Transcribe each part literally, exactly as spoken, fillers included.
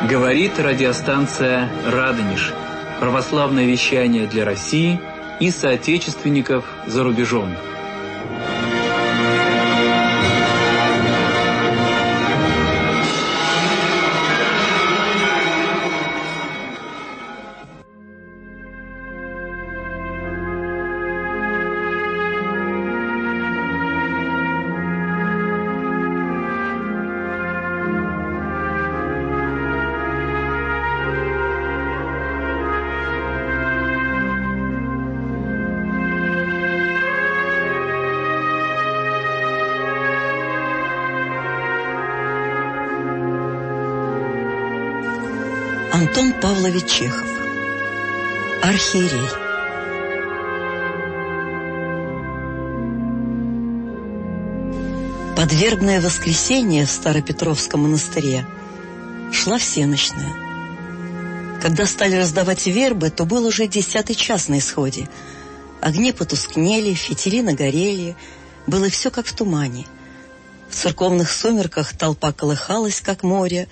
Говорит радиостанция «Радонеж». Православное вещание для России и соотечественников за рубежом. Антон Павлович Чехов. Архиерей. Под вербное воскресенье в Старопетровском монастыре шла всенощная. Когда стали раздавать вербы, то был уже десятый час на исходе. Огни потускнели, фитили нагорели, было все как в тумане. В церковных сумерках толпа колыхалась, как море,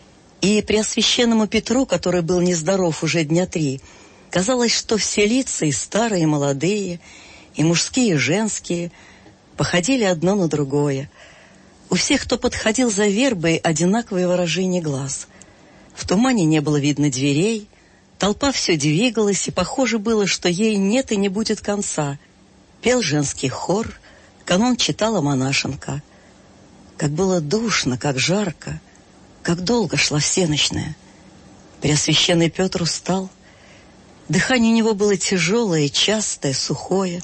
и Преосвященному Петру, который был нездоров уже дня три, казалось, что все лица, и старые, и молодые, и мужские, и женские, походили одно на другое. У всех, кто подходил за вербой, одинаковое выражение глаз. В тумане не было видно дверей, толпа все двигалась, и похоже было, что ей нет и не будет конца. Пел женский хор, канон читала монашенка. Как было душно, как жарко, как долго шла всенощная. Преосвященный Петр устал. Дыхание у него было тяжелое, частое, сухое.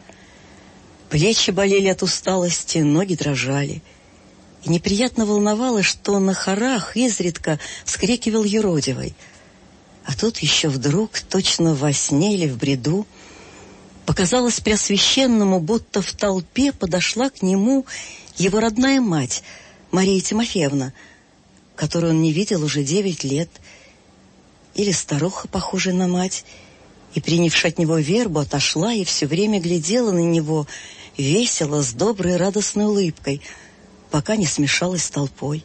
Плечи болели от усталости, ноги дрожали. И неприятно волновало, что на хорах изредка вскрикивал юродивый. А тут еще вдруг, точно во сне или в бреду, показалось Преосвященному, будто в толпе подошла к нему его родная мать, Мария Тимофеевна, которую он не видел уже девять лет, или старуха, похожая на мать, и, принявши от него вербу, отошла и все время глядела на него весело, с доброй радостной улыбкой, пока не смешалась с толпой.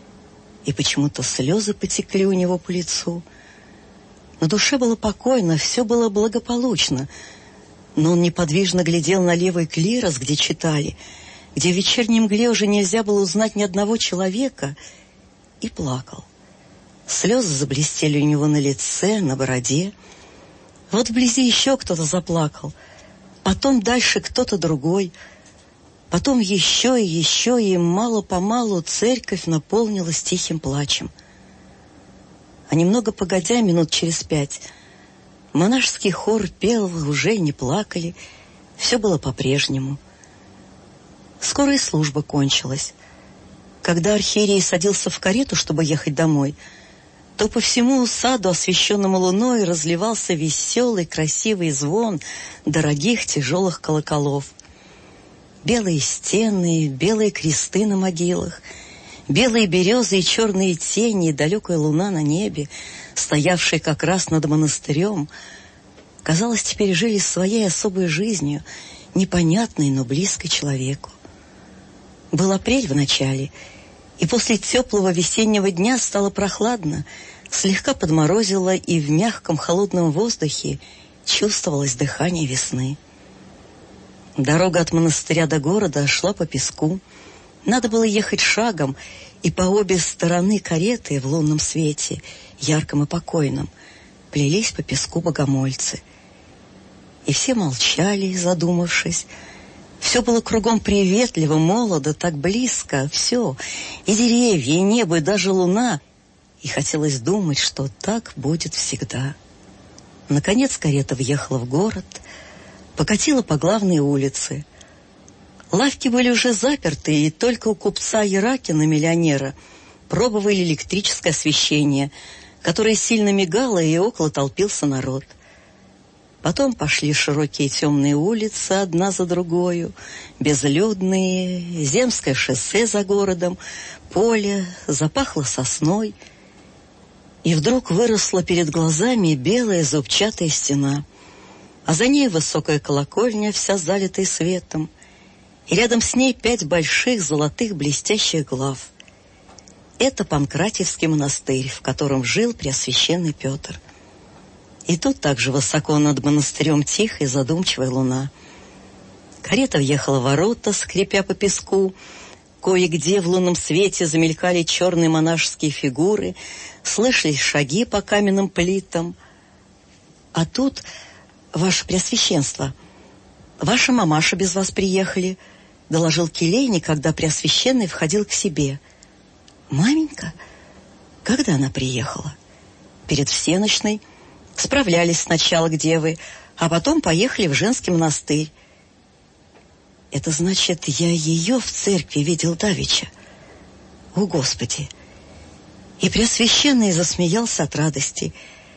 И почему-то слезы потекли у него по лицу. На душе было покойно, все было благополучно, но он неподвижно глядел на левый клирос, где читали, где в вечерней мгле уже нельзя было узнать ни одного человека, и плакал. Слезы заблестели у него на лице, на бороде. Вот вблизи еще кто-то заплакал, потом дальше кто-то другой, потом еще и еще, и мало-помалу церковь наполнилась тихим плачем. А немного погодя, минут через пять, монашеский хор пел, уже не плакали, все было по-прежнему. Скоро и служба кончилась. Когда архиерей садился в карету, чтобы ехать домой, то по всему саду, освещенному луной, разливался веселый, красивый звон дорогих тяжелых колоколов. Белые стены, белые кресты на могилах, белые березы и черные тени, и далекая луна на небе, стоявшая как раз над монастырем, казалось, теперь жили своей особой жизнью, непонятной, но близкой человеку. Был апрель в начале, и после теплого весеннего дня стало прохладно, слегка подморозило, и в мягком холодном воздухе чувствовалось дыхание весны. Дорога от монастыря до города шла по песку. Надо было ехать шагом, и по обе стороны кареты в лунном свете, ярком и покойном, плелись по песку богомольцы. И все молчали, задумавшись. Все было кругом приветливо, молодо, так близко, все, и деревья, и небо, и даже луна. И хотелось думать, что так будет всегда. Наконец карета въехала в город, покатила по главной улице. Лавки были уже заперты, и только у купца Яракина, миллионера, пробовали электрическое освещение, которое сильно мигало, и около толпился народ. Потом пошли широкие темные улицы, одна за другою, безлюдные, земское шоссе за городом, поле, запахло сосной. И вдруг выросла перед глазами белая зубчатая стена, а за ней высокая колокольня, вся залитая светом, и рядом с ней пять больших золотых блестящих глав. Это Панкратиевский монастырь, в котором жил Преосвященный Петр. И тут также высоко над монастырем тихая и задумчивая луна. Карета въехала в ворота, скрипя по песку. Кое-где в лунном свете замелькали черные монашеские фигуры, слышались шаги по каменным плитам. А тут, ваше Преосвященство, ваша мамаша без вас приехали, доложил келейник, когда Преосвященный входил к себе. Маменька? Когда она приехала? Перед всенощной. Справлялись сначала, где вы, а потом поехали в женский монастырь. Это значит, я ее в церкви видел давеча. О, Господи! И Преосвященный засмеялся от радости.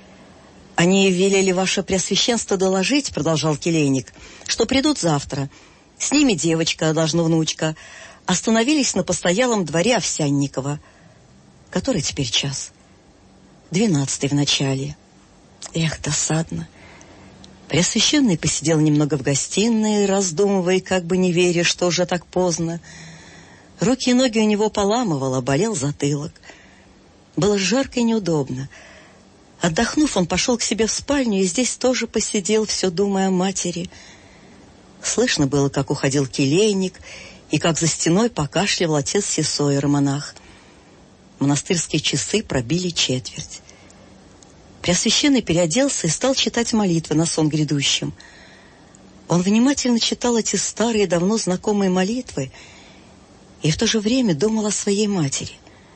Они велели ваше Преосвященство доложить, продолжал келейник, что придут завтра. С ними девочка, должна внучка. Остановились на постоялом дворе Овсянникова. Который теперь час? Двенадцатый в начале. Эх, досадно. Преосвященный посидел немного в гостиной, раздумывая, как бы не веря, что уже так поздно. Руки и ноги у него поламывало, болел затылок. Было жарко и неудобно. Отдохнув, он пошел к себе в спальню и здесь тоже посидел, все думая о матери. Слышно было, как уходил келейник, и как за стеной покашливал отец Сесоер-монах. Монастырские часы пробили четверть. Преосвященный переоделся и стал читать молитвы на сон грядущим. Он внимательно читал эти старые, давно знакомые молитвы и в то же время думал о своей матери.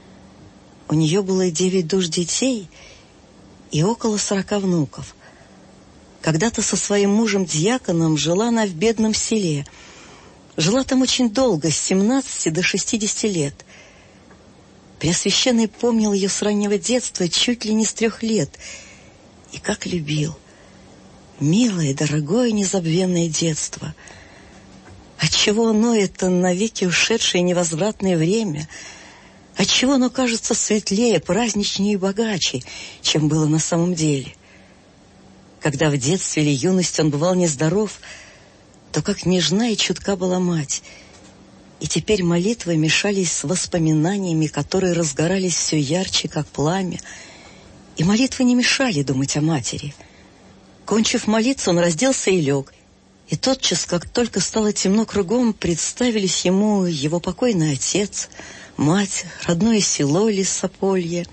У нее было девять душ детей и около сорока внуков. Когда-то со своим мужем-дьяконом жила она в бедном селе. Жила там очень долго, с семнадцати до шестидесяти лет. Преосвященный помнил ее с раннего детства, чуть ли не с трех лет. И как любил. Милое, дорогое, незабвенное детство. Отчего оно, это навеки ушедшее невозвратное время, отчего оно кажется светлее, праздничнее и богаче, чем было на самом деле. Когда в детстве или юности он бывал нездоров, то как нежна и чутка была мать. И теперь молитвы мешались с воспоминаниями, которые разгорались все ярче, как пламя. И молитвы не мешали думать о матери. Кончив молиться, он разделся и лег. И тотчас, как только стало темно кругом, представились ему его покойный отец, мать, родное село Лесополье,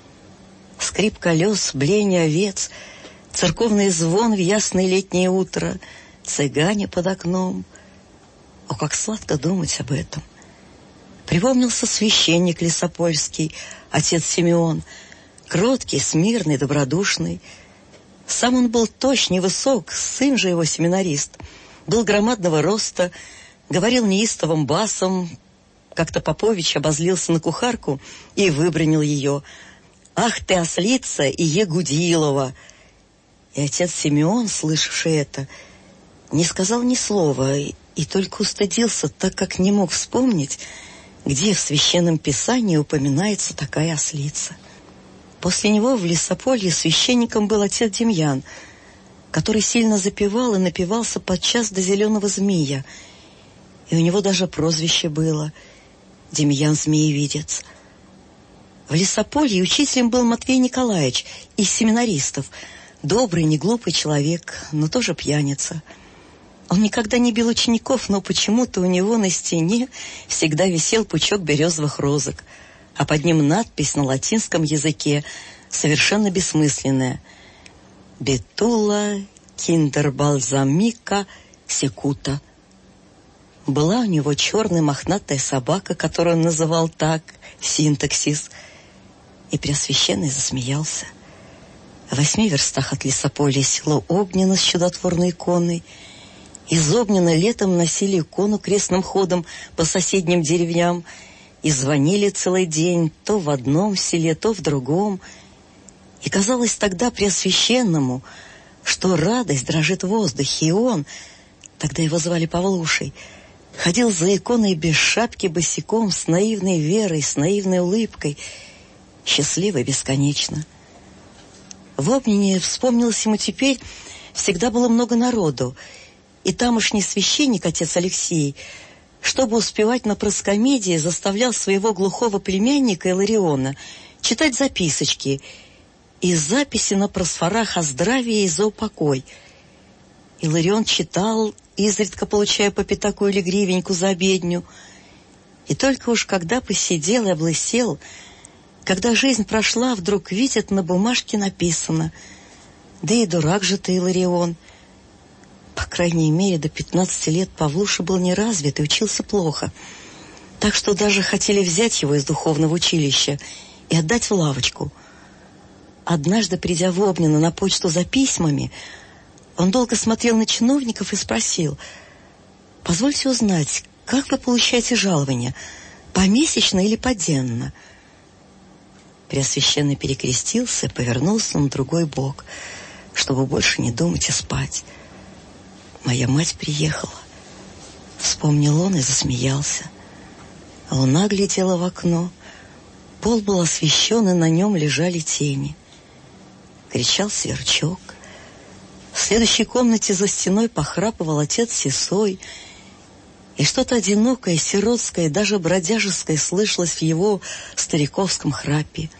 скрип колес, блеяние овец, церковный звон в ясное летнее утро, цыгане под окном. О, как сладко думать об этом! Припомнился священник Лесопольский, отец Симеон, кроткий, смирный, добродушный. Сам он был точный, высок, сын же его семинарист, был громадного роста, говорил неистовым басом. Как-то Попович обозлился на кухарку и выбранил ее. «Ах ты, ослица и Егудилова!» И отец Симеон, слышавший это, не сказал ни слова и только устыдился, так как не мог вспомнить, где в Священном Писании упоминается такая ослица. После него в Лесополье священником был отец Демьян, который сильно запевал и напевался подчас до зеленого змея, и у него даже прозвище было Демьян Змеевидец. В Лесополье учителем был Матвей Николаевич из семинаристов, добрый, неглупый человек, но тоже пьяница. Он никогда не бил учеников, но почему-то у него на стене всегда висел пучок березовых розок, а под ним надпись на латинском языке, совершенно бессмысленная: «Бетула киндербальзамика секута». Была у него черная мохнатая собака, которую он называл так, синтаксис. И Преосвященный засмеялся. В восьми верстах от Лесополья село Огнино с чудотворной иконой. Из Огнина летом носили икону крестным ходом по соседним деревням и звонили целый день то в одном селе, то в другом. И казалось тогда Преосвященному, что радость дрожит в воздухе, и он, тогда его звали Павлушей, ходил за иконой без шапки босиком, с наивной верой, с наивной улыбкой, счастливый бесконечно. В Огнине, вспомнилось ему теперь, всегда было много народу, и тамошний священник, отец Алексей, чтобы успевать на проскомидии, заставлял своего глухого племянника Илариона читать записочки и записи на просфорах о здравии и за упокой. Иларион читал, изредка получая по пятаку или гривеньку за обедню, и только уж когда посидел и облысел, когда жизнь прошла, вдруг видит, на бумажке написано: «Да и дурак же ты, Иларион». По крайней мере, до пятнадцати лет Павлуша был неразвит и учился плохо, так что даже хотели взять его из духовного училища и отдать в лавочку. Однажды, придя в Обнино на почту за письмами, он долго смотрел на чиновников и спросил: «Позвольте узнать, как вы получаете жалование, помесячно или поденно?» Преосвященный перекрестился и повернулся на другой бок, чтобы больше не думать и спать. «Моя мать приехала», — вспомнил он и засмеялся. Луна глядела в окно, пол был освещен, и на нем лежали тени. Кричал сверчок. В следующей комнате за стеной похрапывал отец Сысой, и что-то одинокое, сиротское, даже бродяжеское слышалось в его стариковском храпе.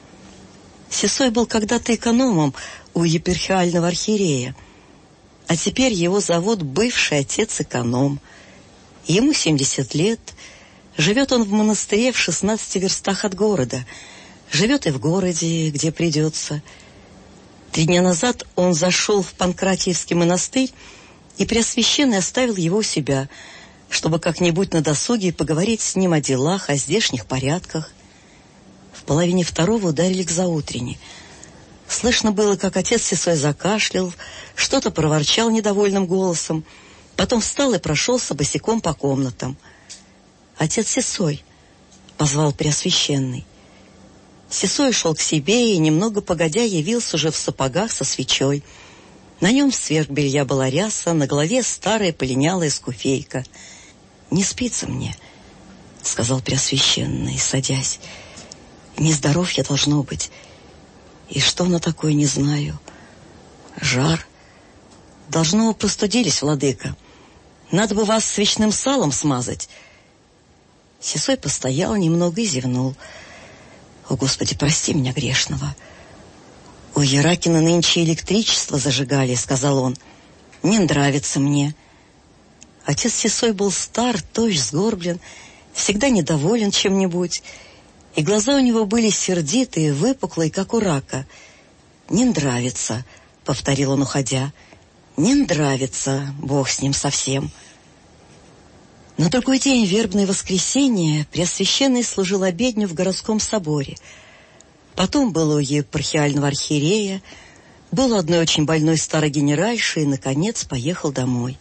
Сысой был когда-то экономом у епархиального архиерея, а теперь его зовут бывший отец-эконом. Ему семьдесят лет, живет он в монастыре в шестнадцати верстах от города, живет и в городе, где придется. Три дня назад он зашел в Панкратиевский монастырь, и Преосвященный оставил его у себя, чтобы как-нибудь на досуге поговорить с ним о делах, о здешних порядках. В половине второго ударили к заутрени. Слышно было, как отец Сысой закашлял, что-то проворчал недовольным голосом, потом встал и прошелся босиком по комнатам. «Отец Сысой!» — позвал Преосвященный. Сысой шел к себе и, немного погодя, явился уже в сапогах со свечой. На нем сверх белья была ряса, на голове старая полинялая скуфейка. «Не спится мне», — сказал Преосвященный, садясь. «Нездоров я должно быть. И что оно такое, не знаю. Жар. Должно, простудились, владыка. Надо бы вас свечным салом смазать». Сысой постоял немного и зевнул. «О, Господи, прости меня грешного. У Яракина нынче электричество зажигали», — сказал он. «Не нравится мне». Отец Сысой был стар, тощ, сгорблен, всегда недоволен чем-нибудь, и глаза у него были сердитые, выпуклые, как у рака. «Не нравится», — повторил он, уходя. «Не нравится, Бог с ним совсем». На другой день, вербное воскресенье, Преосвященный служил обедню в городском соборе. Потом было у епархиального архиерея, был у одной очень больной старой генеральши и, наконец, поехал домой.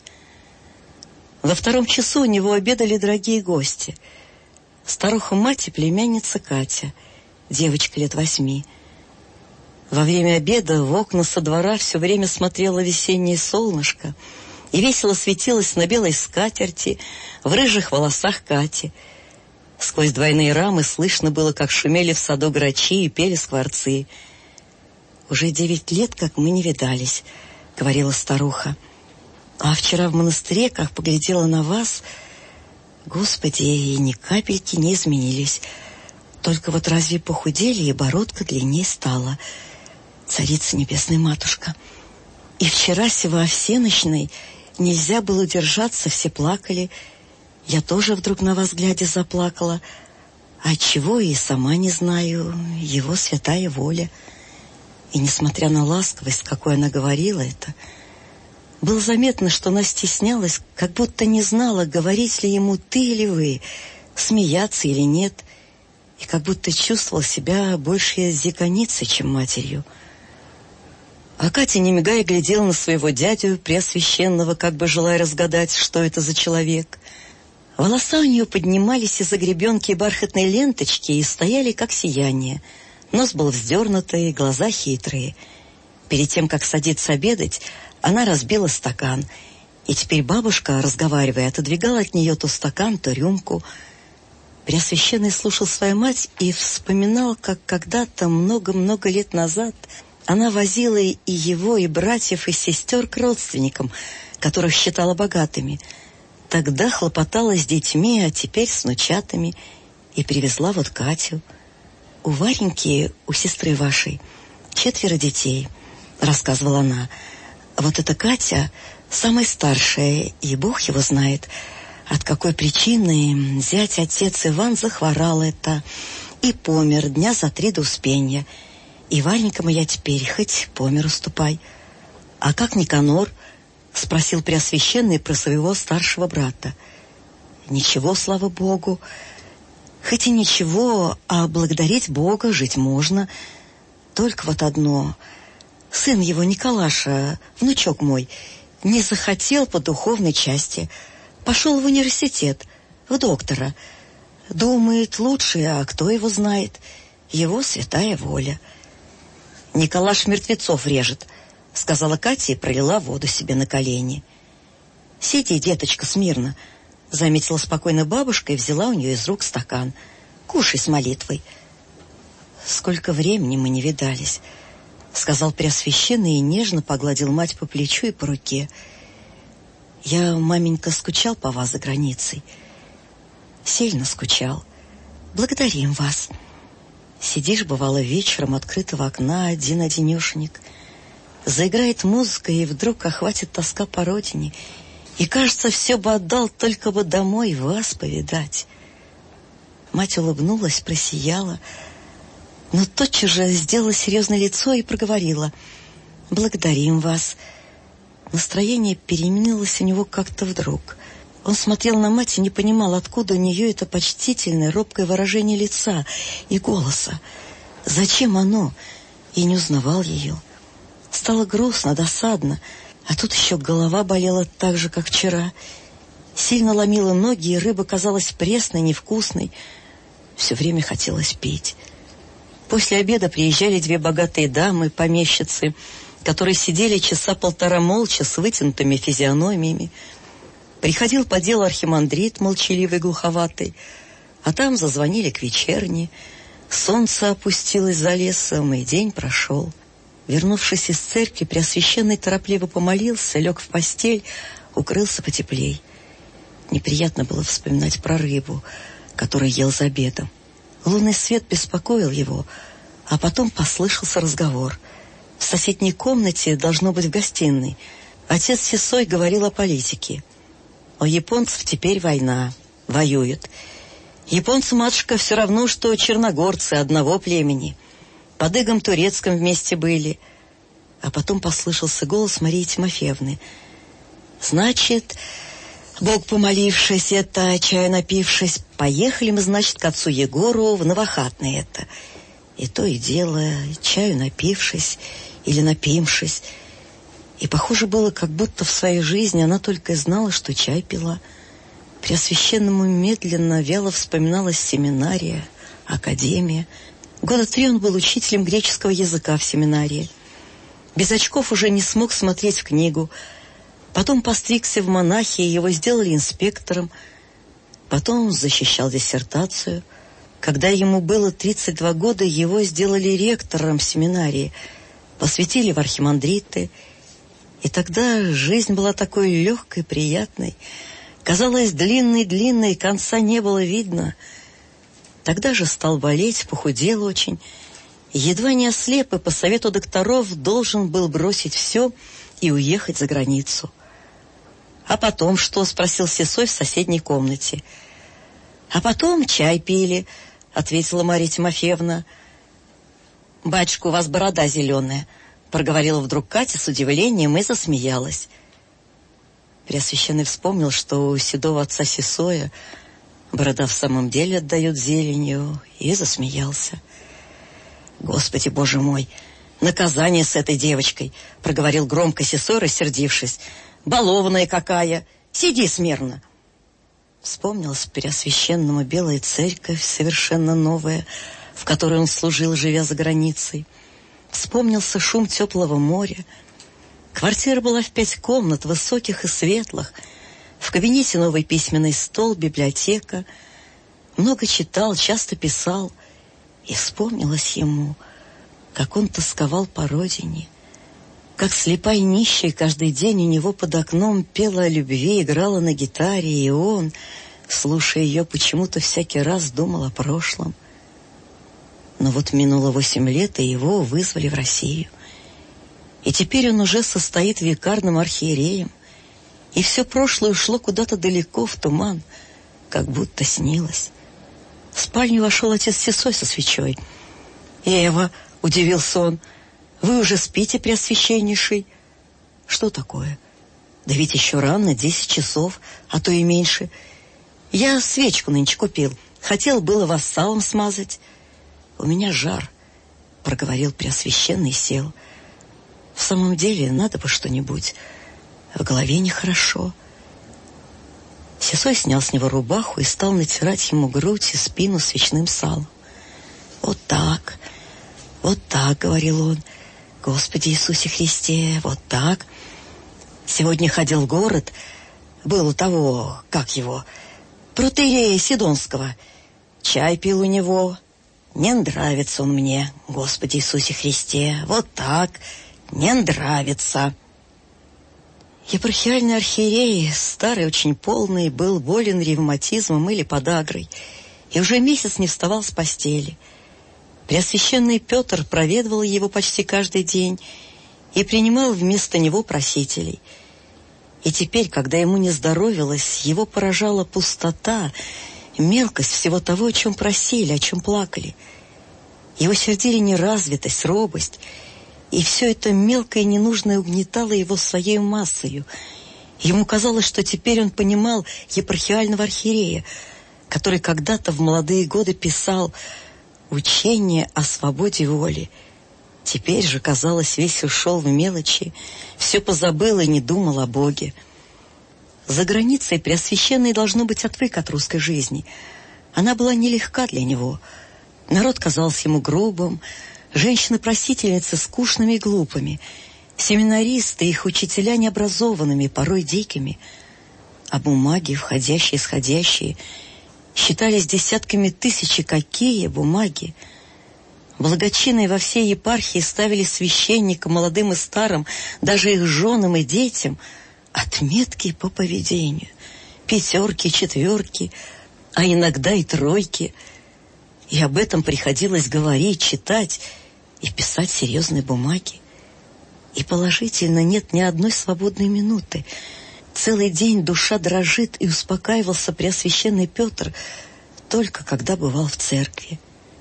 Во втором часу у него обедали дорогие гости. Старуха-мать и племянница Катя, девочка лет восьми. Во время обеда в окна со двора все время смотрело весеннее солнышко и весело светилось на белой скатерти, в рыжих волосах Кати. Сквозь двойные рамы слышно было, как шумели в саду грачи и пели скворцы. «Уже девять лет, как мы не видались», — говорила старуха. «А вчера в монастыре, как поглядела на вас, Господи, и ни капельки не изменились. Только вот разве похудели, и бородка длиннее стала. Царица небесная матушка. И вчера сего всенощной нельзя было удержаться, все плакали. Я тоже вдруг на вас глядя заплакала. А чего, и сама не знаю, его святая воля». И несмотря на ласковость, какой она говорила это, было заметно, что она стеснялась, как будто не знала, говорить ли ему «ты» или «вы», смеяться или нет, и как будто чувствовала себя больше дьяконицей, чем матерью. А Катя, не мигая, глядела на своего дядю Преосвященного, как бы желая разгадать, что это за человек. Волоса у нее поднимались из-за гребенки и бархатной ленточки и стояли, как сияние. Нос был вздернутый, глаза хитрые. Перед тем, как садиться обедать, она разбила стакан, и теперь бабушка, разговаривая, отодвигала от нее то стакан, то рюмку. Преосвященный слушал свою мать и вспоминал, как когда-то, много-много лет назад, она возила и его, и братьев, и сестер к родственникам, которых считала богатыми. Тогда хлопотала с детьми, а теперь с внучатами, и привезла вот Катю. У Вареньки, у сестры вашей, четверо детей, рассказывала она. Вот эта Катя самая старшая, и Бог его знает, от какой причины зять отец Иван захворал это и помер дня за три до успенья. И Варенька моя теперь хоть по миру ступай. А как Никанор? Спросил Преосвященный про своего старшего брата. Ничего, слава Богу. Хоть и ничего, а благодарить Бога жить можно. Только вот одно. Сын его, Николаша, внучок мой, не захотел по духовной части. Пошел в университет, в доктора. Думает, лучше, а кто его знает? Его святая воля. Николаш мертвецов режет, сказала Катя и пролила воду себе на колени. Сиди, деточка, смирно, заметила спокойно бабушка и взяла у нее из рук стакан. Кушай с молитвой. Сколько времени мы не видались, сказал Преосвященный и нежно погладил мать по плечу и по руке. Я, маменька, скучал по вас за границей. Сильно скучал. Благодарим вас. Сидишь, бывало, вечером открытого окна, один-одинешенек. Заиграет музыка, и вдруг охватит тоска по родине. И, кажется, все бы отдал, только бы домой вас повидать. Мать улыбнулась, просияла, но тотчас же сделала серьезное лицо и проговорила. Благодарим вас. Настроение переменилось у него как-то вдруг. Он смотрел на мать и не понимал, откуда у нее это почтительное, робкое выражение лица и голоса. Зачем оно? И не узнавал ее. Стало грустно, досадно, а тут еще голова болела так же, как вчера. Сильно ломила ноги, и рыба казалась пресной, невкусной. Все время хотелось пить. После обеда приезжали две богатые дамы, помещицы, которые сидели часа полтора молча с вытянутыми физиономиями. Приходил по делу архимандрит, молчаливый, глуховатый, а там зазвонили к вечерне. Солнце опустилось за лесом, и день прошел. Вернувшись из церкви, Преосвященный торопливо помолился, лег в постель, укрылся потеплей. Неприятно было вспоминать про рыбу, которую ел за обедом. Лунный свет беспокоил его, а потом послышался разговор. В соседней комнате, должно быть в гостиной, отец Сисой говорил о политике. У японцев теперь война, воюют. Японцы, матушка, все равно, что черногорцы одного племени. Под игом турецким вместе были. А потом послышался голос Марии Тимофеевны. Значит, Бог помолившись, это, чаю напившись, поехали мы, значит, к отцу Егору в Новохатное это. И то и дело, чаю напившись или напившись. И похоже было, как будто в своей жизни она только и знала, что чай пила. Преосвященному медленно, вяло вспоминалась семинария, академия. Года три он был учителем греческого языка в семинарии. Без очков уже не смог смотреть в книгу. Потом постригся в монахи, и его сделали инспектором. Потом он защищал диссертацию. Когда ему было тридцать два года, его сделали ректором семинарии, посвятили в архимандриты. И тогда жизнь была такой легкой, приятной. Казалось, длинной-длинной, конца не было видно. Тогда же стал болеть, похудел очень. Едва не ослеп, и по совету докторов должен был бросить все и уехать за границу. «А потом что?» — спросил Сисой в соседней комнате. «А потом чай пили», — ответила Мария Тимофеевна. «Батюшка, у вас борода зеленая», — проговорила вдруг Катя с удивлением и засмеялась. Преосвященный вспомнил, что у седого отца Сисоя борода в самом деле отдает зеленью, и засмеялся. «Господи, Боже мой, наказание с этой девочкой», — проговорил громко Сисой, рассердившись. «Балованная какая! Сиди смирно!» Вспомнилась Преосвященному белая церковь, совершенно новая, в которой он служил, живя за границей. Вспомнился шум теплого моря. Квартира была в пять комнат, высоких и светлых. В кабинете новый письменный стол, библиотека. Много читал, часто писал. И вспомнилось ему, как он тосковал по родине. как слепая нищая каждый день у него под окном пела о любви, играла на гитаре, и он, слушая ее, почему-то всякий раз думал о прошлом. Но вот минуло восемь лет, и его вызвали в Россию. И теперь он уже состоит викарным архиереем, и все прошлое ушло куда-то далеко в туман, как будто снилось. В спальню вошел отец Сесой со свечой. «Эва», — удивился он, — «вы уже спите, преосвященнейший?» «Что такое? Да ведь еще рано, десять часов, а то и меньше. Я свечку нынче купил, хотел было вас салом смазать». «У меня жар», — проговорил преосвященный и сел. «В самом деле, надо бы что-нибудь. В голове нехорошо». Сесой снял с него рубаху и стал натирать ему грудь и спину свечным салом. «Вот так, вот так», — говорил он, — «Господи Иисусе Христе, вот так. Сегодня ходил в город, был у того, как его, протоиерея Сидонского. Чай пил у него. Не нравится он мне, Господи Иисусе Христе, вот так, не нравится». Епархиальный архиерей, старый, очень полный, был болен ревматизмом или подагрой, и уже месяц не вставал с постели. Преосвященный Петр проведывал его почти каждый день и принимал вместо него просителей. И теперь, когда ему не здоровилось, его поражала пустота, мелкость всего того, о чем просили, о чем плакали. Его сердили неразвитость, робость, и все это мелкое и ненужное угнетало его своей массою. Ему казалось, что теперь он понимал епархиального архиерея, который когда-то в молодые годы писал «Учение о свободе воли». Теперь же, казалось, весь ушел в мелочи, все позабыл и не думал о Боге. За границей Преосвященный, должно быть, отвык от русской жизни. Она была нелегка для него. Народ казался ему грубым, женщины-просительницы скучными и глупыми, семинаристы и их учителя необразованными, порой дикими, а бумаги, входящие и исходящие, считались десятками тысяч. Какие бумаги! Благочинные во всей епархии ставили священникам, молодым и старым, даже их женам и детям, отметки по поведению, пятерки, четверки, а иногда и тройки. И об этом приходилось говорить, читать и писать серьезные бумаги. И положительно нет ни одной свободной минуты. Целый день душа дрожит, и успокаивался Преосвященный Петр только когда бывал в церкви.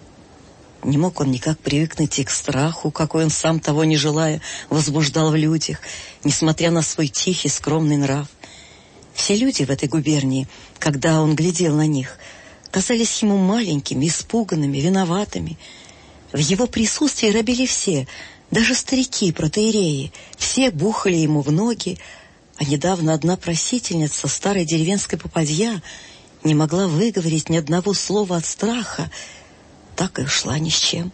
Не мог он никак привыкнуть и к страху, какой он сам, того не желая, возбуждал в людях, несмотря на свой тихий, скромный нрав. Все люди в этой губернии, когда он глядел на них, казались ему маленькими, испуганными, виноватыми. В его присутствии робели все, даже старики, протоиереи, все бухали ему в ноги, а недавно одна просительница, старая деревенская попадья, не могла выговорить ни одного слова от страха, так и ушла ни с чем.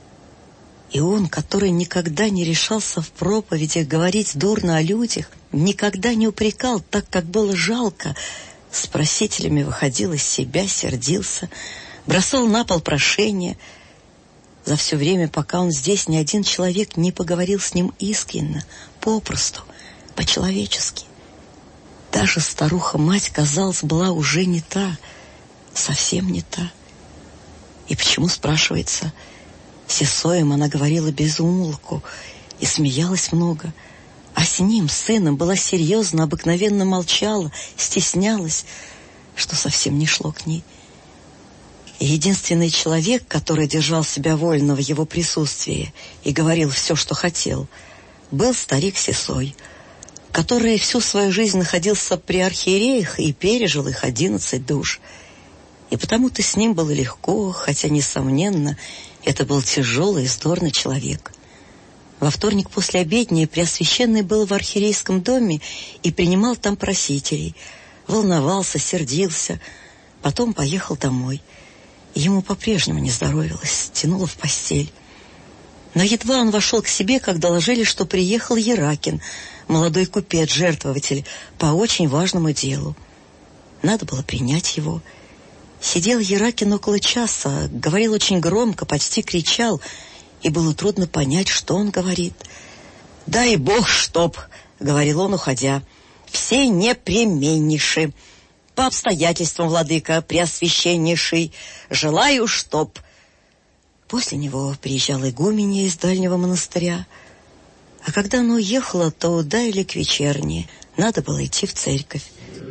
И он, который никогда не решался в проповедях говорить дурно о людях, никогда не упрекал так, как было жалко, с просителями выходил из себя, сердился, бросал на пол прошения. За все время, пока он здесь, ни один человек не поговорил с ним искренно, попросту, по-человечески. Даже старуха-мать, казалось, была уже не та, совсем не та. И почему, спрашивается, Сесоем она говорила без умолку и смеялась много, а с ним, сыном, была серьезно, обыкновенно молчала, стеснялась, что совсем не шло к ней. И единственный человек, который держал себя вольно в его присутствии и говорил все, что хотел, был старик Сесой, который всю свою жизнь находился при архиереях и пережил их одиннадцать душ. И потому-то с ним было легко, хотя, несомненно, это был тяжелый и вздорный человек. Во вторник после обедни Преосвященный был в архиерейском доме и принимал там просителей. Волновался, сердился, потом поехал домой. Ему по-прежнему не здоровилось, тянуло в постель. Но едва он вошел к себе, как доложили, что приехал Еракин, молодой купец-жертвователь, по очень важному делу. Надо было принять его. Сидел Еракин около часа, говорил очень громко, почти кричал, и было трудно понять, что он говорит. «Дай Бог, чтоб, — говорил он, уходя, — все непременнейши. По обстоятельствам, владыка, преосвященнейший, желаю, чтоб...» После него приезжала игуменья из дальнего монастыря. А когда она уехала, то ударили к вечерне. Надо было идти в церковь.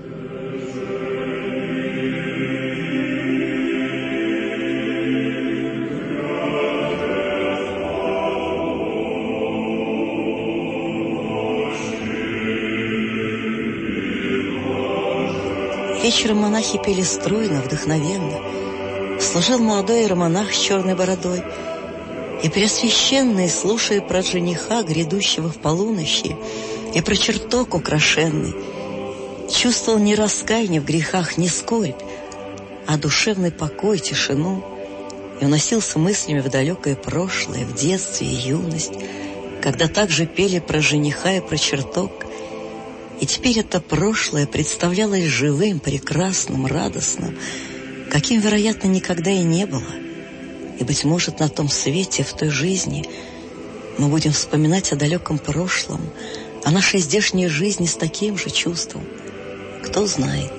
Вечером монахи пели стройно, вдохновенно. Служил молодой иеромонах с черной бородой. И Преосвященный, слушая про жениха, грядущего в полуночи, и про чертог украшенный, чувствовал не раскаяние в грехах, не скорбь, а душевный покой, тишину, и уносился мыслями в далекое прошлое, в детстве и юность, когда также пели про жениха и про чертог. И теперь это прошлое представлялось живым, прекрасным, радостным, каким, вероятно, никогда и не было. И, быть может, на том свете, в той жизни мы будем вспоминать о далеком прошлом, о нашей здешней жизни с таким же чувством. Кто знает.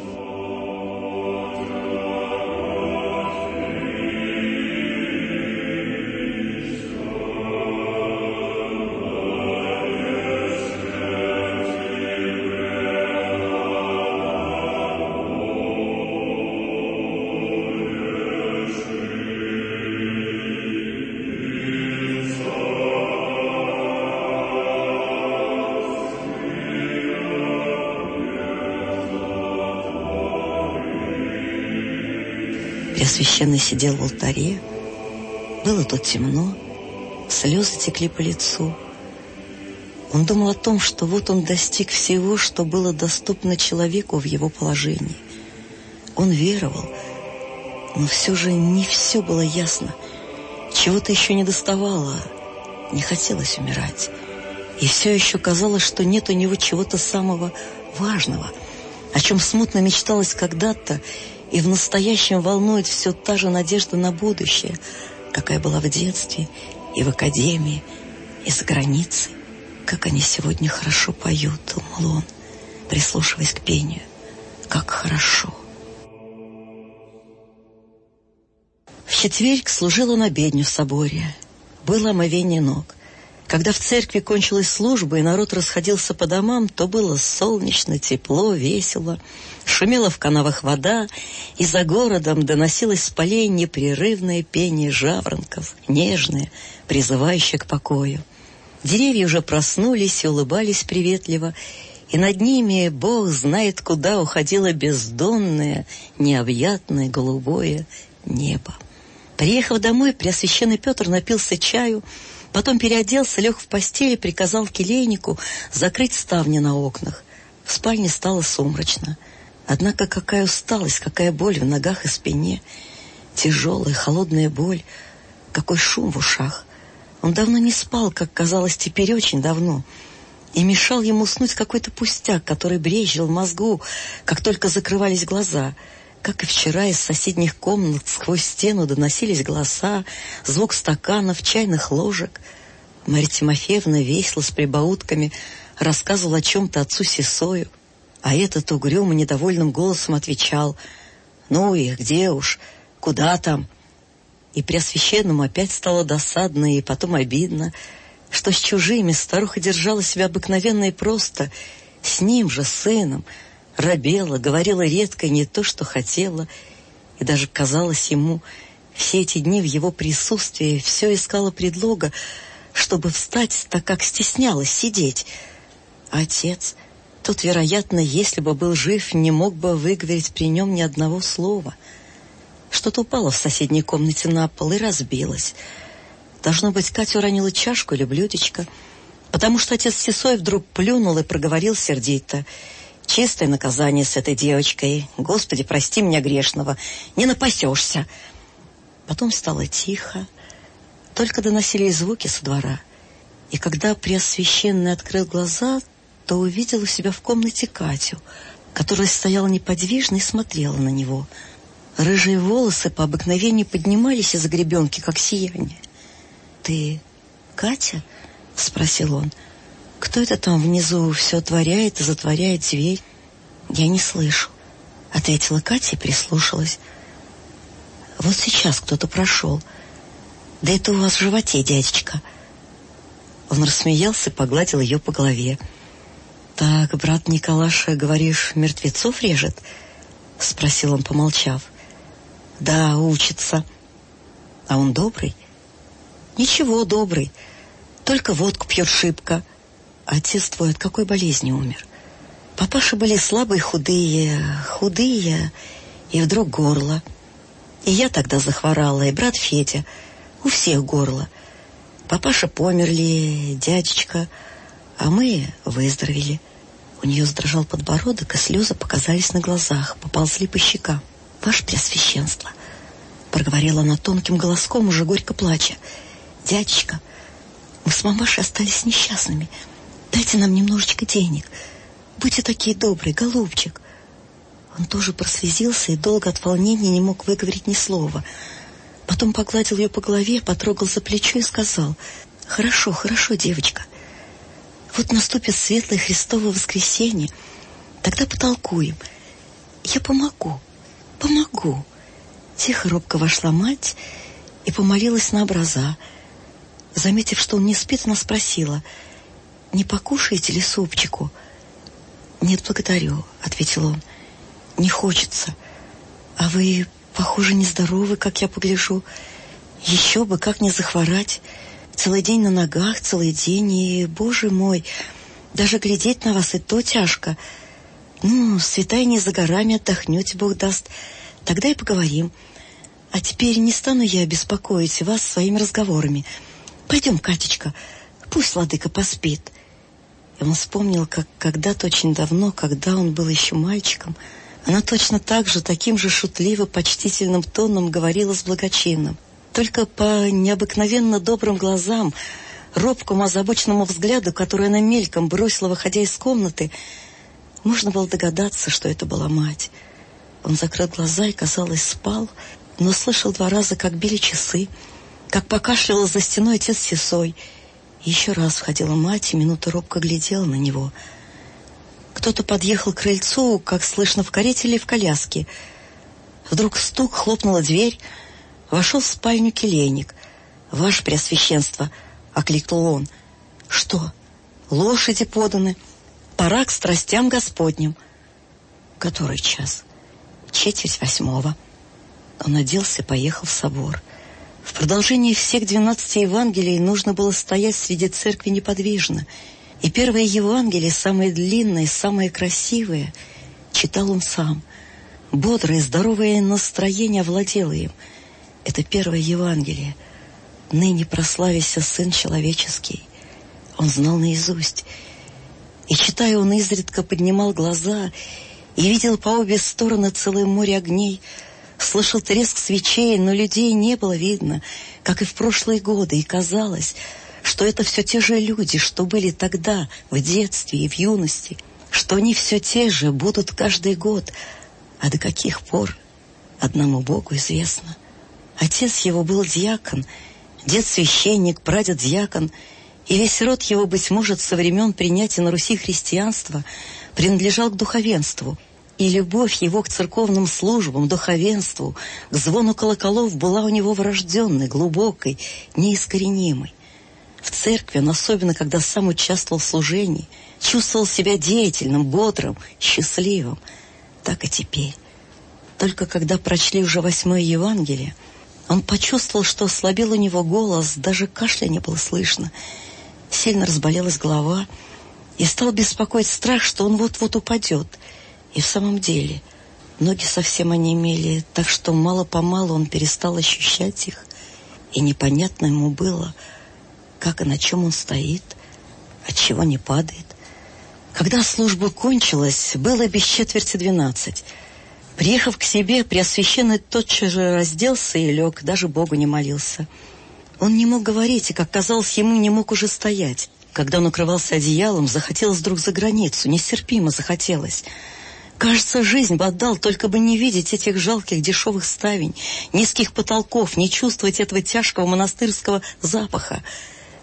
Преосвященный сидел в алтаре. Было тут темно, слезы текли по лицу. Он думал о том, что вот он достиг всего, что было доступно человеку в его положении. Он веровал, но все же не все было ясно. Чего-то еще не доставало, не хотелось умирать. И все еще казалось, что нет у него чего-то самого важного, о чем смутно мечталось когда-то, и в настоящем волнует все та же надежда на будущее, какая была в детстве и в академии, и за границей. Как они сегодня хорошо поют, думал он, прислушиваясь к пению. Как хорошо. В четверг служил он обедню в соборе. Было омовение ног. Когда в церкви кончилась служба и народ расходился по домам, то было солнечно, тепло, весело. Шумела в канавах вода, и за городом доносилось с полей непрерывное пение жаворонков, нежное, призывающее к покою. Деревья уже проснулись и улыбались приветливо, и над ними Бог знает куда уходило бездонное, необъятное голубое небо. Приехав домой, Преосвященный Петр напился чаю, потом переоделся, лег в постель и приказал келейнику закрыть ставни на окнах. В спальне стало сумрачно. Однако какая усталость, какая боль в ногах и спине. Тяжелая, холодная боль, какой шум в ушах. Он давно не спал, как казалось, теперь очень давно. И мешал ему уснуть какой-то пустяк, который брезжил в мозгу, как только закрывались глаза. Как и вчера, из соседних комнат сквозь стену доносились голоса, звук стаканов, чайных ложек. Марья Тимофеевна весело с прибаутками рассказывала о чем-то отцу Сысою, а этот угрюмо недовольным голосом отвечал: «Ну и где уж, куда там?» И Преосвященному опять стало досадно и потом обидно, что с чужими старуха держала себя обыкновенно и просто, с ним же, сыном, робела, говорила редко и не то, что хотела, и даже казалось ему, все эти дни в его присутствии все искала предлога, чтобы встать, так как стеснялась сидеть. А отец, тот, вероятно, если бы был жив, не мог бы выговорить при нем ни одного слова. Что-то упало в соседней комнате на пол и разбилось. Должно быть, Катя уронила чашку или блюдечко, потому что отец Сысой вдруг плюнул и проговорил сердито: «Чистое наказание с этой девочкой. Господи, прости меня грешного, не напасешься». Потом стало тихо, только доносились звуки со двора. И когда Преосвященный открыл глаза, то увидел у себя в комнате Катю, которая стояла неподвижно и смотрела на него. Рыжие волосы по обыкновению поднимались из-за гребенки, как сияние. «Ты Катя?» — спросил он. «Кто это там внизу все отворяет и затворяет дверь?» «Я не слышу», — ответила Катя и прислушалась. «Вот сейчас кто-то прошел. Да это у вас в животе, дядечка». Он рассмеялся и погладил ее по голове. «Так, брат Николаша, говоришь, мертвецов режет?» — спросил он, помолчав. «Да, учится». «А он добрый?» «Ничего, добрый. Только водку пьет шибко. Отец твой от какой болезни умер?» «Папаши были слабые, худые, худые, и вдруг горло. И я тогда захворала, и брат Федя. У всех горло. Папаша померли, дядечка, а мы выздоровели». У нее задрожал подбородок, и слезы показались на глазах, поползли по щекам. «Ваше Преосвященство», — проговорила она тонким голоском, уже горько плача, — «дядечка, мы с мамашей остались несчастными. Дайте нам немножечко денег. Будьте такие добрые, голубчик». Он тоже прослезился и долго от волнения не мог выговорить ни слова. Потом погладил ее по голове, потрогал за плечо и сказал: «Хорошо, хорошо, девочка. Вот наступит светлое Христово воскресенье, тогда потолкуем. Я помогу, помогу». Тихо, робко вошла мать и помолилась на образа. Заметив, что он не спит, она спросила: «Не покушаете ли супчику?» «Нет, благодарю», — ответил он. «Не хочется. А вы, похоже, нездоровы, как я погляжу. Еще бы, как не захворать. Целый день на ногах, целый день, и, боже мой, даже глядеть на вас и то тяжко. Ну, святая не за горами, отдохнете, Бог даст. Тогда и поговорим. А теперь не стану я беспокоить вас своими разговорами. Пойдем, Катечка, пусть владыка поспит». И он вспомнил, как когда-то очень давно, когда он был еще мальчиком, она точно так же, таким же шутливо-почтительным тоном говорила с благочинным. Только по необыкновенно добрым глазам, робкому озабоченному взгляду, который она мельком бросила, выходя из комнаты, можно было догадаться, что это была мать. Он закрыл глаза и, казалось, спал, но слышал два раза, как били часы, как покашливал за стеной отец Сисой. Еще раз входила мать и минуту робко глядела на него. Кто-то подъехал к крыльцу, как слышно, в карете или в коляске. Вдруг стук, хлопнула дверь. Вошел в спальню келейник. «Ваше Преосвященство!» — окликнул он. «Что? Лошади поданы. Пора к страстям Господним». «Который час?» «Четверть восьмого». Он оделся и поехал в собор. В продолжении всех двенадцати Евангелий нужно было стоять среди церкви неподвижно. И первое Евангелие, самое длинное, самое красивое, читал он сам. Бодрое, здоровое настроение овладело им. Это первое Евангелие. «Ныне прославися Сын Человеческий». Он знал наизусть. И, читая, он изредка поднимал глаза и видел по обе стороны целое море огней, слышал треск свечей, но людей не было видно, как и в прошлые годы, и казалось, что это все те же люди, что были тогда, в детстве и в юности, что они все те же будут каждый год, а до каких пор одному Богу известно. Отец его был диакон, дед священник, прадед диакон, и весь род его, быть может, со времен принятия на Руси христианства принадлежал к духовенству, и любовь его к церковным службам, духовенству, к звону колоколов была у него врожденной, глубокой, неискоренимой. В церкви он, особенно когда сам участвовал в служении, чувствовал себя деятельным, бодрым, счастливым. Так и теперь. Только когда прочли уже восьмое Евангелие, он почувствовал, что ослабел у него голос, даже кашля не было слышно. Сильно разболелась голова, и стал беспокоить страх, что он вот-вот упадет. И в самом деле ноги совсем онемели, так что мало-помалу он перестал ощущать их, и непонятно ему было, как и на чем он стоит, отчего не падает. Когда служба кончилась, было без четверти двенадцать. Приехав к себе, Преосвященный тотчас же разделся и лег, даже Богу не молился. Он не мог говорить, и, как казалось ему, не мог уже стоять. Когда он укрывался одеялом, захотелось вдруг за границу, нестерпимо захотелось. Кажется, жизнь бы отдал, только бы не видеть этих жалких дешевых ставень, низких потолков, не чувствовать этого тяжкого монастырского запаха.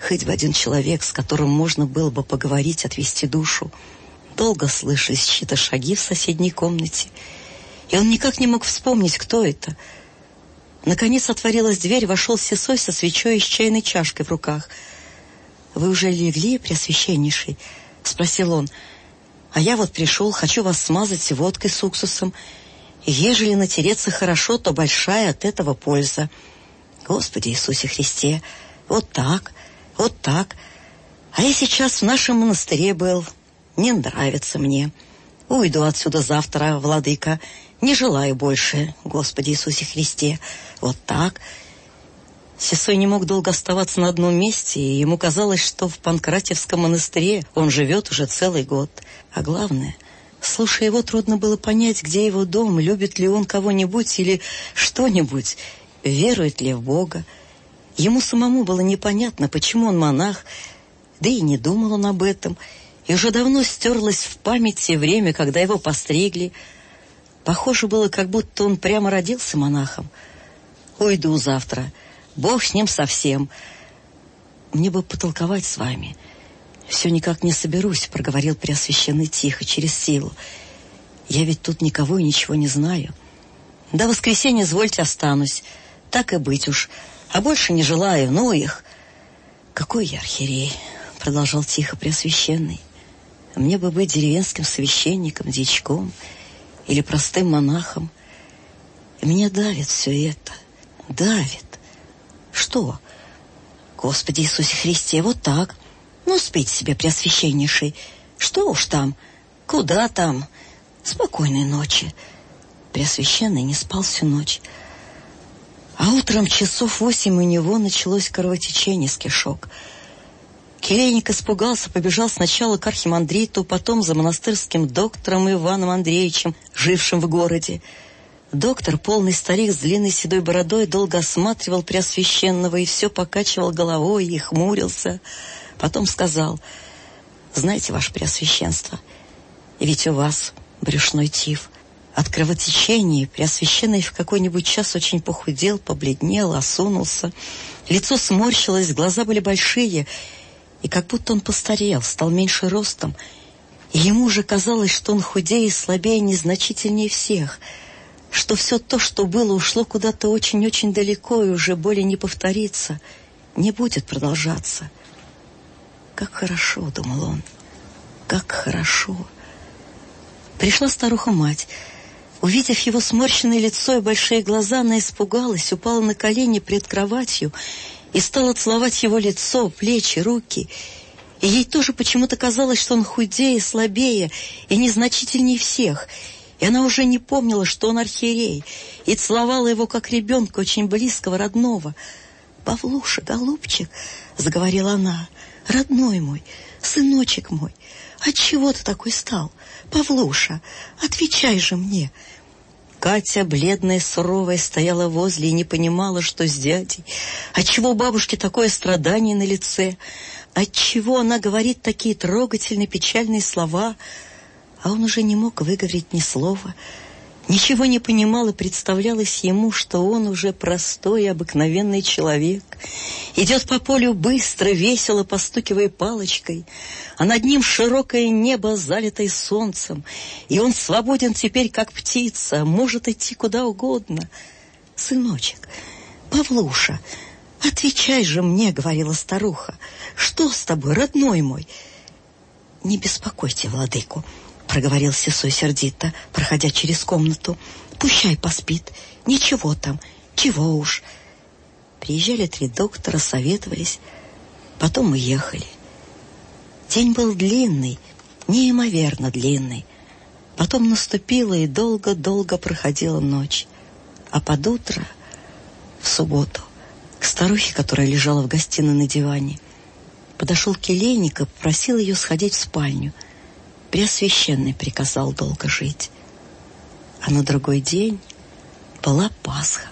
Хоть бы один человек, с которым можно было бы поговорить, отвести душу. Долго слышались чьи-то шаги в соседней комнате, и он никак не мог вспомнить, кто это. Наконец отворилась дверь, вошел Сысой со свечой и с чайной чашкой в руках. «Вы уже легли, Преосвященнейший?» — спросил он. «А я вот пришел, хочу вас смазать водкой с уксусом. И ежели натереться хорошо, то большая от этого польза. Господи Иисусе Христе, вот так, вот так. А я сейчас в нашем монастыре был, не нравится мне. Уйду отсюда завтра, владыка, не желаю больше, Господи Иисусе Христе, вот так». Сысой не мог долго оставаться на одном месте, и ему казалось, что в Панкратиевском монастыре он живет уже целый год. А главное, слушая его, трудно было понять, где его дом, любит ли он кого-нибудь или что-нибудь, верует ли в Бога. Ему самому было непонятно, почему он монах, да и не думал он об этом, и уже давно стерлось в памяти время, когда его постригли. Похоже было, как будто он прямо родился монахом. «Уйду завтра. Бог с ним совсем. Мне бы потолковать с вами. Все никак не соберусь», — проговорил Преосвященный тихо, через силу. «Я ведь тут никого и ничего не знаю. До воскресенья, извольте, останусь. Так и быть уж. А больше не желаю, ну их». «Какой я архиерей?» — продолжал тихо Преосвященный. «Мне бы быть деревенским священником, дьячком или простым монахом. И меня давит все это. Давит. Что? Господи Иисусе Христе, вот так. Ну, спите себе, Преосвященнейший. Что уж там? Куда там? Спокойной ночи». Преосвященный не спал всю ночь. А утром часов восемь у него началось кровотечение с кишок. Келейник испугался, побежал сначала к архимандриту, потом за монастырским доктором Иваном Андреевичем, жившим в городе. Доктор, полный старик с длинной седой бородой, долго осматривал Преосвященного и все покачивал головой и хмурился. Потом сказал: «Знаете, ваше Преосвященство, ведь у вас брюшной тиф. От кровотечения Преосвященный в какой-нибудь час очень похудел, побледнел, осунулся. Лицо сморщилось, глаза были большие, и как будто он постарел, стал меньше ростом. И ему уже казалось, что он худее и слабее незначительнее всех, что все то, что было, ушло куда-то очень-очень далеко и уже более не повторится, не будет продолжаться. Как хорошо, — думал он, — как хорошо». Пришла старуха-мать. Увидев его сморщенное лицо и большие глаза, она испугалась, упала на колени пред кроватью и стала целовать его лицо, плечи, руки. И ей тоже почему-то казалось, что он худее, слабее и незначительнее всех. И она уже не помнила, что он архиерей, и целовала его, как ребенка, очень близкого, родного. «Павлуша, голубчик», — заговорила она, — «родной мой, сыночек мой, отчего ты такой стал? Павлуша, отвечай же мне». Катя, бледная, суровая, стояла возле и не понимала, что с дядей. Отчего у бабушки такое страдание на лице? Отчего она говорит такие трогательные, печальные слова? А он уже не мог выговорить ни слова. Ничего не понимал, и представлялось ему, что он уже простой, обыкновенный человек. Идет по полю быстро, весело, постукивая палочкой, а над ним широкое небо, залитое солнцем, и он свободен теперь, как птица, может идти куда угодно. «Сыночек, Павлуша, отвечай же мне», — говорила старуха, — «что с тобой, родной мой?» «Не беспокойте владыку», — проговорил Сысой сердито, проходя через комнату. «Пущай поспит. Ничего там. Чего уж». Приезжали три доктора, советовались. Потом мы ехали. День был длинный, неимоверно длинный. Потом наступила и долго-долго проходила ночь. А под утро, в субботу, к старухе, которая лежала в гостиной на диване, подошел келейник и попросил ее сходить в спальню. Преосвященный приказал долго жить. А на другой день была Пасха.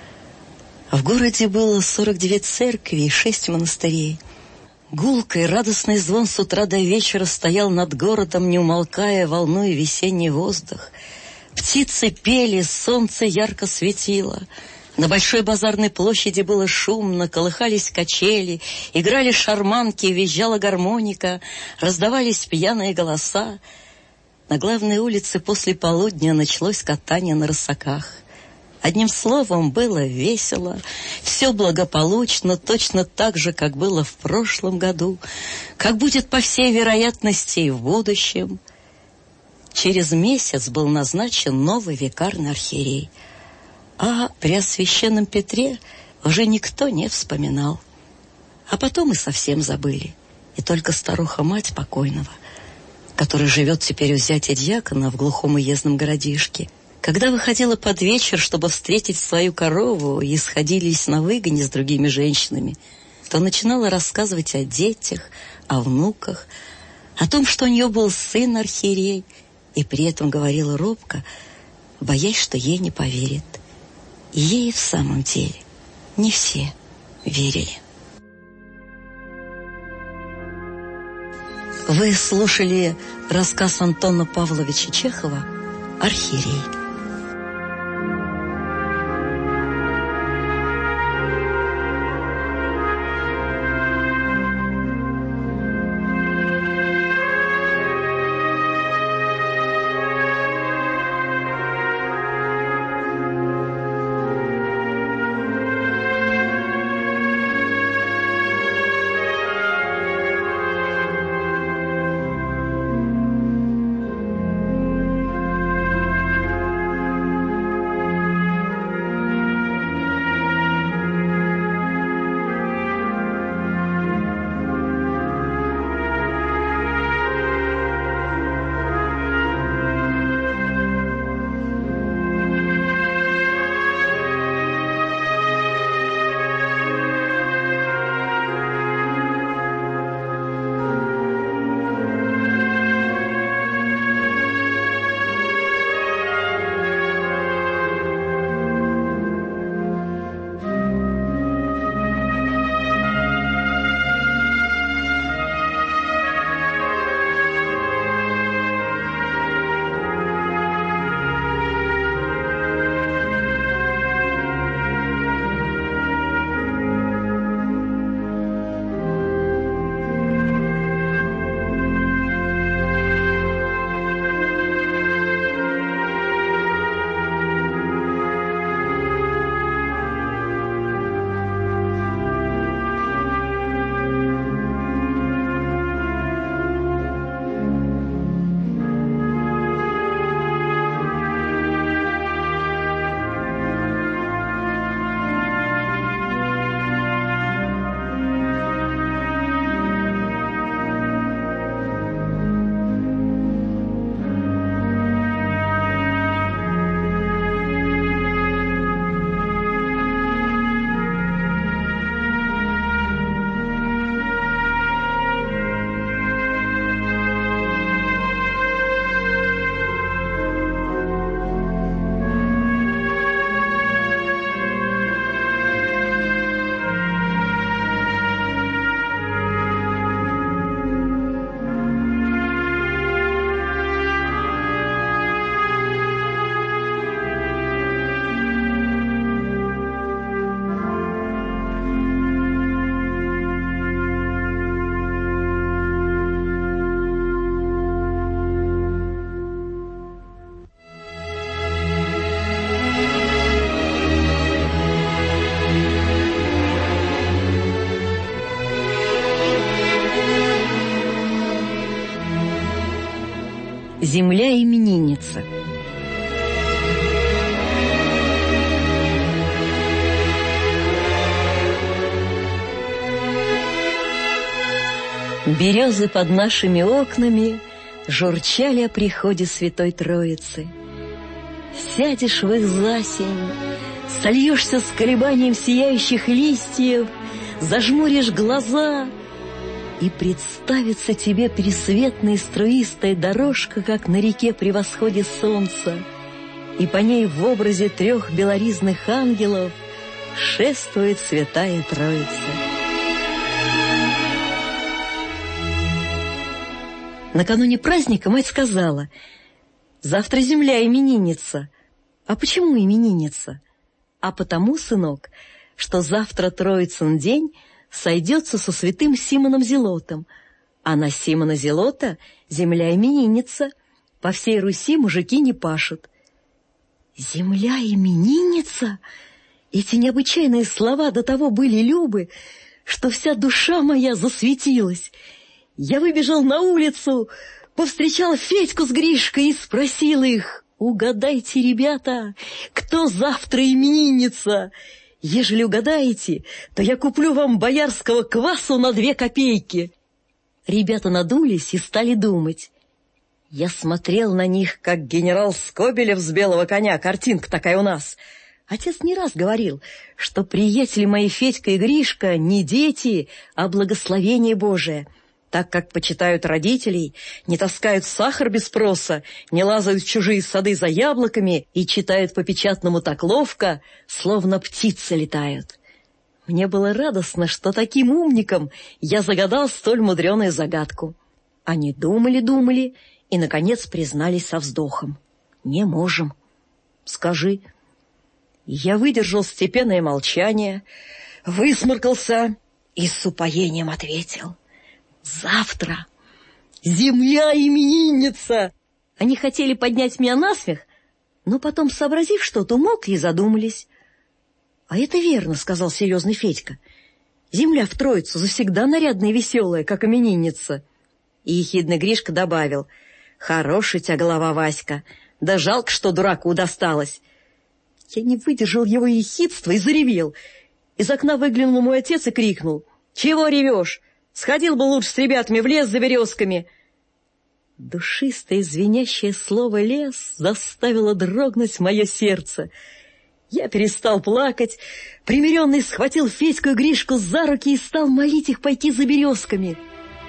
В городе было сорок две церкви и шесть монастырей. Гулкий радостный звон с утра до вечера стоял над городом, не умолкая, волнуя весенний воздух. Птицы пели, солнце ярко светило. На большой базарной площади было шумно, колыхались качели, играли шарманки, визжала гармоника, раздавались пьяные голоса. На главной улице после полудня началось катание на рысаках. Одним словом, было весело, все благополучно, точно так же, как было в прошлом году, как будет, по всей вероятности, и в будущем. Через месяц был назначен новый викарный архиерей, а при Преосвященном Петре уже никто не вспоминал. А потом и совсем забыли, и только старуха-мать покойного, который живет теперь у зятя дьякона в глухом уездном городишке, когда выходила под вечер, чтобы встретить свою корову, и сходились на выгоне с другими женщинами, то начинала рассказывать о детях, о внуках, о том, что у нее был сын архиерей, и при этом говорила робко, боясь, что ей не поверят. И ей в самом деле не все верили. Вы слушали рассказ Антона Павловича Чехова «Архиерей». Земля именинница. Березы под нашими окнами журчали о приходе Святой Троицы. Сядешь в их засень, сольешься с колебанием сияющих листьев, зажмуришь глаза, и представится тебе пресветная струистая дорожка, как на реке при восходе солнца, и по ней в образе трех белоризных ангелов шествует Святая Троица. Накануне праздника мать сказала: «Завтра земля именинница». «А почему именинница?» А потому, сынок, что завтра Троицын день сойдется со святым Симоном Зелотом, а на Симона Зелота земля именинница, по всей Руси мужики не пашут. Земля именинница? Эти необычайные слова до того были любы, что вся душа моя засветилась. Я выбежал на улицу, повстречал Федьку с Гришкой и спросил их: «Угадайте, ребята, кто завтра именинница? Ежели угадаете, то я куплю вам боярского квасу на две копейки». Ребята надулись и стали думать. Я смотрел на них, как генерал Скобелев с белого коня, картинка такая у нас. Отец не раз говорил, что приятели мои Федька и Гришка не дети, а благословение Божие, так как почитают родителей, не таскают сахар без спроса, не лазают в чужие сады за яблоками и читают по печатному так ловко, словно птицы летают. Мне было радостно, что таким умником я загадал столь мудреную загадку. Они думали-думали и, наконец, признались со вздохом: «Не можем». «Скажи». Я выдержал степенное молчание, высморкался и с упоением ответил: «Завтра земля именинница». Они хотели поднять меня на смех, но потом, сообразив что-то, умолкли и задумались. «А это верно», — сказал серьезный Федька. «Земля в Троицу завсегда нарядная и веселая, как именинница». И ехидный Гришка добавил: «Хорошая у тебя голова, Васька, да жалко, что дураку досталось». Я не выдержал его ехидства и заревел. Из окна выглянул мой отец и крикнул: «Чего ревешь? Сходил бы лучше с ребятами в лес за березками». Душистое звенящее слово «лес» заставило дрогнуть мое сердце. Я перестал плакать, примиренный схватил Федьку и Гришку за руки и стал молить их пойти за березками.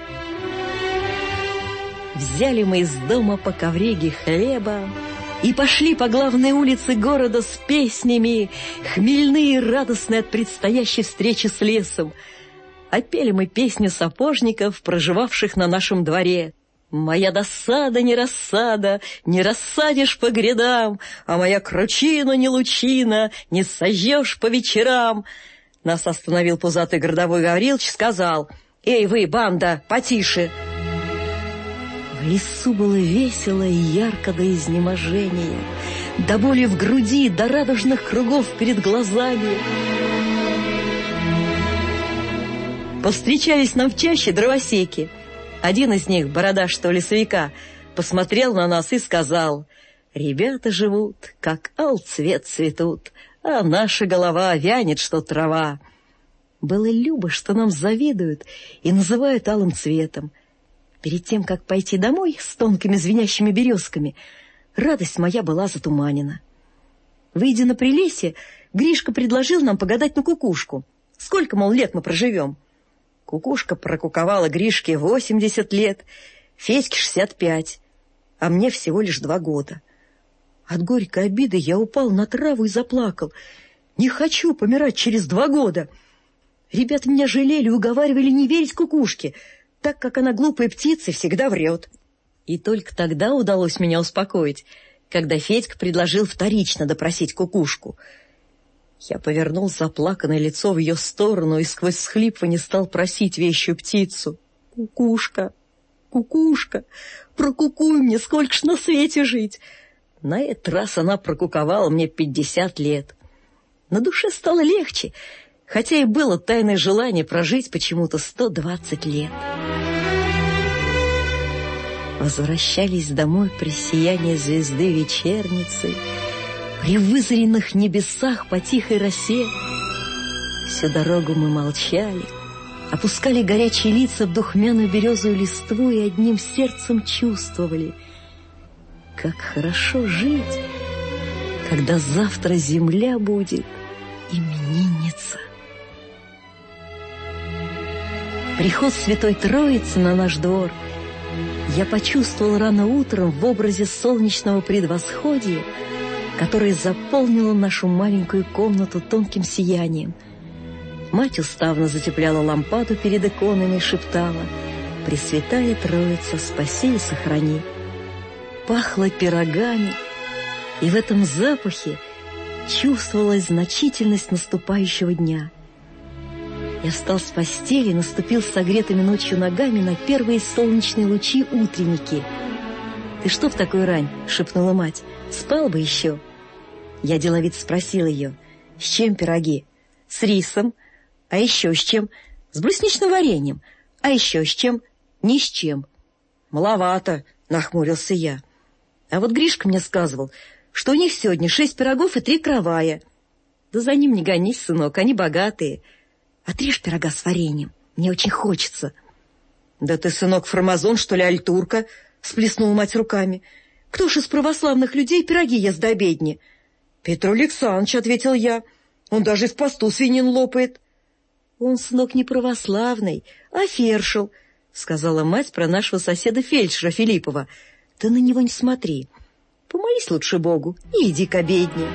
Взяли мы из дома по ковриге хлеба и пошли по главной улице города с песнями, хмельные и радостные от предстоящей встречи с лесом. А пели мы песни сапожников, проживавших на нашем дворе. «Моя досада не рассада, не рассадишь по грядам, а моя кручина не лучина, не сожжешь по вечерам». Нас остановил пузатый городовой Гаврилыч, сказал: «Эй вы, банда, потише!» В лесу было весело и ярко до изнеможения, до боли в груди, до радужных кругов перед глазами. Повстречались нам в чаще дровосеки. Один из них, борода что лесовика, посмотрел на нас и сказал: «Ребята живут, как алцвет цветут, а наша голова вянет, что трава». Было любо, что нам завидуют и называют алым цветом. Перед тем, как пойти домой с тонкими звенящими березками, радость моя была затуманена. Выйдя на Прилесье, Гришка предложил нам погадать на кукушку. Сколько, мол, лет мы проживем? Кукушка прокуковала Гришке восемьдесят лет, Федьке шестьдесят пять, а мне всего лишь два года. От горькой обиды я упал на траву и заплакал. Не хочу помирать через два года. Ребята меня жалели и уговаривали не верить кукушке, так как она глупая птица и всегда врет. И только тогда удалось меня успокоить, когда Федька предложил вторично допросить кукушку. Я повернул заплаканное лицо в ее сторону и сквозь всхлипывание стал просить вещую птицу: «Кукушка, кукушка, прокукуй мне, сколько ж на свете жить!» На этот раз она прокуковала мне пятьдесят лет. На душе стало легче, хотя и было тайное желание прожить почему-то сто двадцать лет. Возвращались домой при сиянии звезды вечерницы, при вызренных небесах по тихой росе. Всю дорогу мы молчали, опускали горячие лица в духмяную березовую листву и одним сердцем чувствовали, как хорошо жить, когда завтра земля будет именинница. Приход Святой Троицы на наш двор я почувствовал рано утром в образе солнечного предвосходия, которое заполнило нашу маленькую комнату тонким сиянием. Мать уставно затепляла лампаду перед иконами и шептала: «Пресвятая Троица, спаси и сохрани». Пахло пирогами, и в этом запахе чувствовалась значительность наступающего дня. Я встал с постели и наступил согретыми ночью ногами на первые солнечные лучи утренники. «Ты что в такую рань?» — шепнула мать. «Спал бы еще». Я деловито спросил ее: «С чем пироги?» «С рисом». «А еще с чем?» «С брусничным вареньем». «А еще с чем?» «Ни с чем». «Маловато», — нахмурился я. «А вот Гришка мне сказывал, что у них сегодня шесть пирогов и три каравая». «Да за ним не гонись, сынок, они богатые. Отрежь пирога с вареньем, мне очень хочется». «Да ты, сынок, фармазон, что ли, альтурка?» — сплеснула мать руками. «Кто ж из православных людей пироги ест до обедни?» «Петр Александрович», — ответил я, — «он даже в посту свинин лопает». «Он, сынок, не православный, а фершел», — сказала мать про нашего соседа фельдшера Филиппова. «Ты на него не смотри. Помолись лучше Богу и иди к обедне».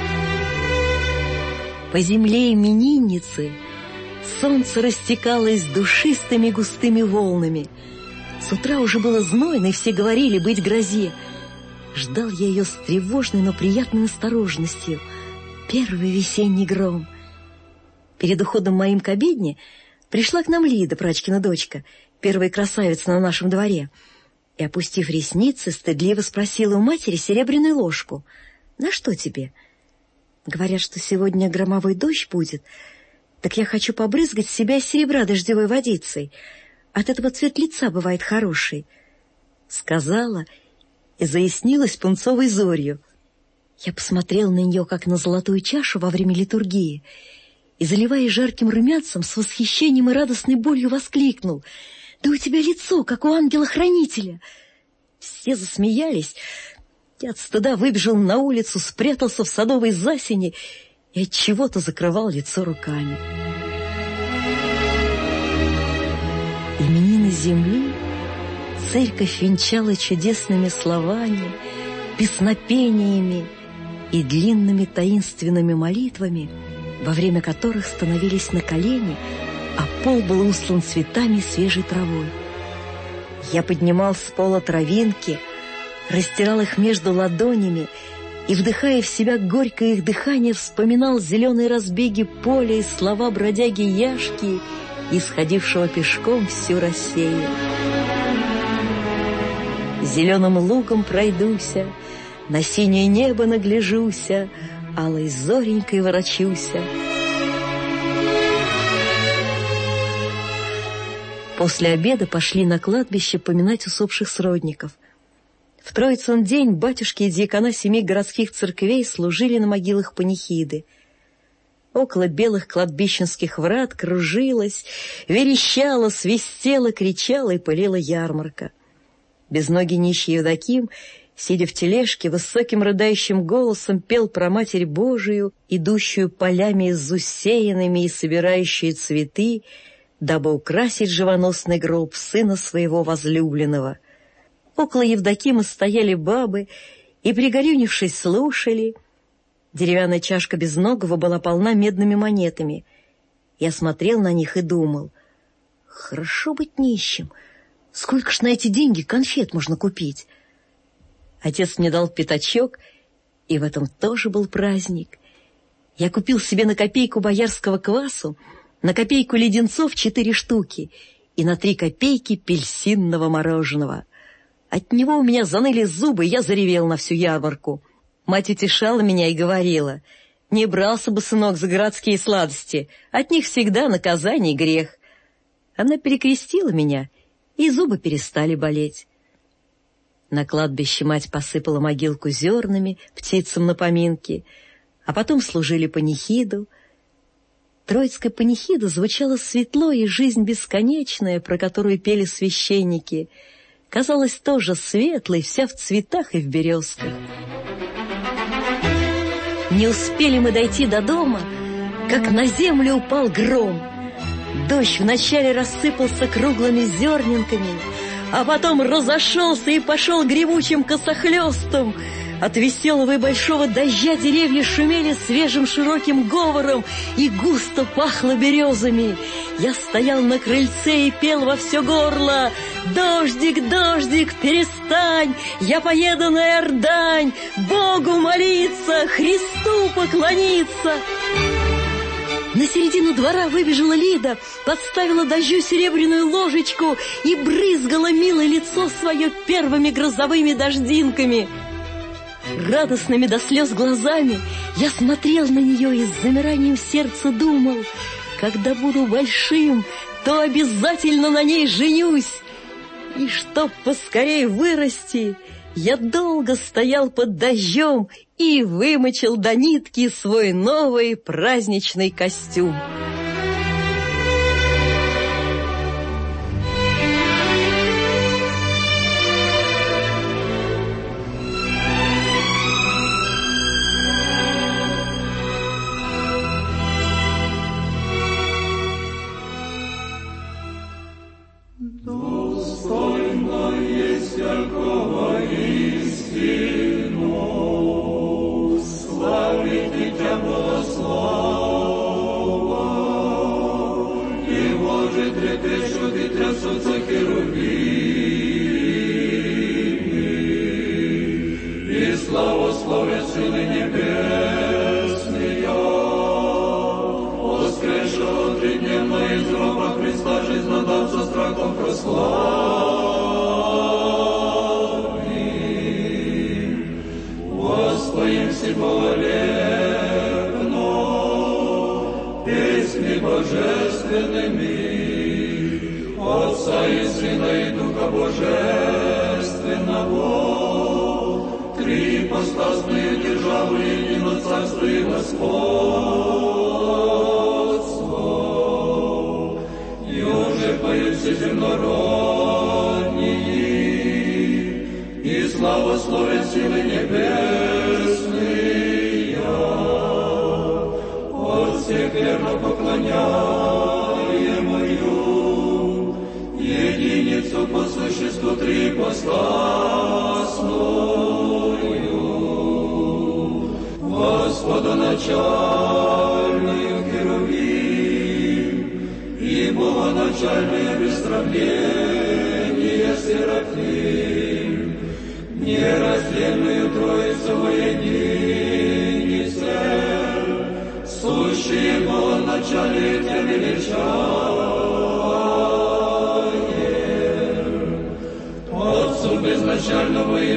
По земле именинницы солнце растекалось душистыми густыми волнами. С утра уже было знойно, и все говорили быть грозе. Ждал я ее с тревожной, но приятной осторожностью. Первый весенний гром. Перед уходом моим к обедне пришла к нам Лида, прачкина дочка, первая красавица на нашем дворе, и, опустив ресницы, стыдливо спросила у матери серебряную ложку. «На что тебе?» «Говорят, что сегодня громовой дождь будет, так я хочу побрызгать с себя серебра дождевой водицей. От этого цвет лица бывает хороший», — сказала и заяснилась пунцовой зорью. Я посмотрел на нее, как на золотую чашу во время литургии, и, заливаясь жарким румянцем, с восхищением и радостной болью воскликнул: «Да у тебя лицо, как у ангела-хранителя!» Все засмеялись. Я от стыда выбежал на улицу, спрятался в садовой засени и от чего-то закрывал лицо руками. Именины земли церковь венчала чудесными словами, песнопениями и длинными таинственными молитвами, во время которых становились на колени, а пол был устлан цветами и свежей травой. Я поднимал с пола травинки, растирал их между ладонями и, вдыхая в себя горькое их дыхание, вспоминал зеленые разбеги поля и слова бродяги Яшки, исходившего пешком всю Россию. Зеленым лугом пройдуся, на синее небо нагляжуся, алой зоренькой ворочуся. После обеда пошли на кладбище поминать усопших сродников. В Троицын день батюшки и диакона семи городских церквей служили на могилах панихиды. Около белых кладбищенских врат кружилась, верещала, свистела, кричала и пылила ярмарка. Безногий нищий Евдоким, сидя в тележке, высоким рыдающим голосом пел про Матерь Божию, идущую полями с усеянными и собирающую цветы, дабы украсить живоносный гроб сына своего возлюбленного. Около Евдокима стояли бабы и, пригорюнившись, слушали. Деревянная чашка безногого была полна медными монетами. Я смотрел на них и думал: хорошо быть нищим. Сколько ж на эти деньги конфет можно купить? Отец мне дал пятачок, и в этом тоже был праздник. Я купил себе на копейку боярского квасу, на копейку леденцов четыре штуки и на три копейки пельсинного мороженого. От него у меня заныли зубы, и я заревел на всю ярмарку. Мать утешала меня и говорила: не брался бы, сынок, за городские сладости, от них всегда наказание и грех. Она перекрестила меня, и зубы перестали болеть. На кладбище мать посыпала могилку зернами, птицам на поминки, а потом служили панихиду. Троицкая панихида звучала светло, и жизнь бесконечная, про которую пели священники, казалась тоже светлой, вся в цветах и в березках. Не успели мы дойти до дома, как на землю упал гром. Дождь вначале рассыпался круглыми зернинками, а потом разошелся и пошел гремучим косохлестом. От веселого и большого дождя деревья шумели свежим широким говором, и густо пахло березами. Я стоял на крыльце и пел во все горло: «Дождик, дождик, перестань, я поеду на Иордань, Богу молиться, Христу поклониться». На середину двора выбежала Лида, подставила дождю серебряную ложечку и брызгала милое лицо свое первыми грозовыми дождинками. Радостными до слез глазами я смотрел на нее и с замиранием сердца думал: когда буду большим, то обязательно на ней женюсь. И чтоб поскорей вырасти, я долго стоял под дождем и вымочил до нитки свой новый праздничный костюм. Достойно есть всякого истину, славить Дитя Богослова, Его же трепещут и трясутся херувимы, и славословят силы небесные, воскресшего тридневно из гроба Христа жизнодавца страхом прославим. Воспоим всеблаголепно песни божественными Отца и Сына и Духа Божественного, три ипостасные державы едино царство и господство. Юже поют все земнородние, и славословят силы небесные. От всех верно поклоняемую единицу по существу трипостасную, Господа начальную херувим и Бога начальное без сравнения серафим, нераздельную Троицу воединице, сущие Бога начале Тя величаем, Отцу безначальному и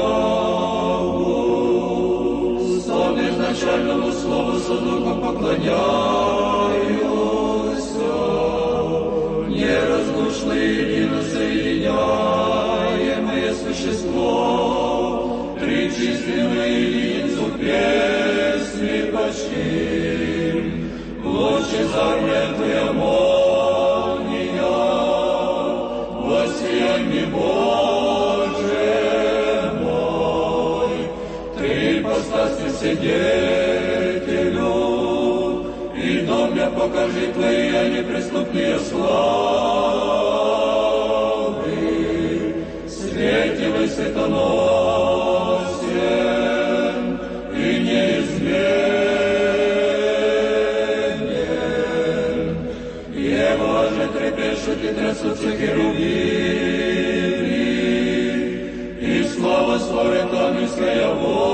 Богу, со безначальному Слову со Духом поклоняюся, неразлучное едино соединяемое существо, тричисленное единицу песни почтим, лучезарная Твоя молния, воссияй, Боже мой, Три ипостаси вседетелю, и дом мне покажи Твои неприступные славы, светилый светоносен и неизменен. Его же трепещут и трясутся херувимы, и слава славит ангельское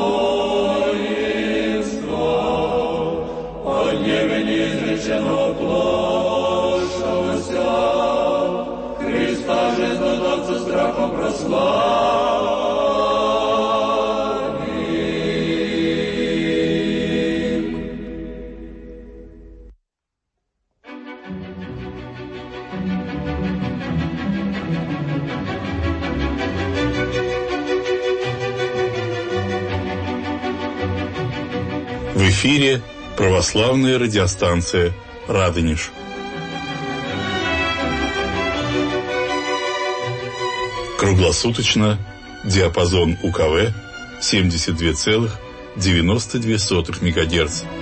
воинство, о гневе неизреченного плошавося, Христа жизнодавца страхом прославим. В эфире православная радиостанция «Радонеж». Круглосуточно диапазон УКВ семьдесят два целых девяносто две сотых мегагерца.